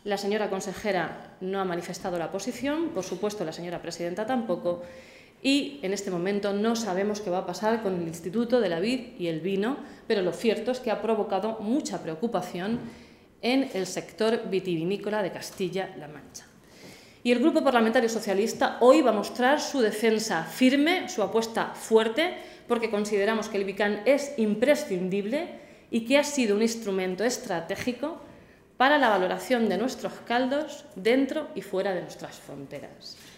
La señora consejera no ha manifestado la posición, por supuesto la señora presidenta tampoco, y en este momento no sabemos qué va a pasar con el Instituto de la Vid y el Vino, pero lo cierto es que ha provocado mucha preocupación en el sector vitivinícola de Castilla-La Mancha. Y el Grupo Parlamentario Socialista hoy va a mostrar su defensa firme, su apuesta fuerte, porque consideramos que el IBICAN es imprescindible y que ha sido un instrumento estratégico para la valoración de nuestros caldos dentro y fuera de nuestras fronteras.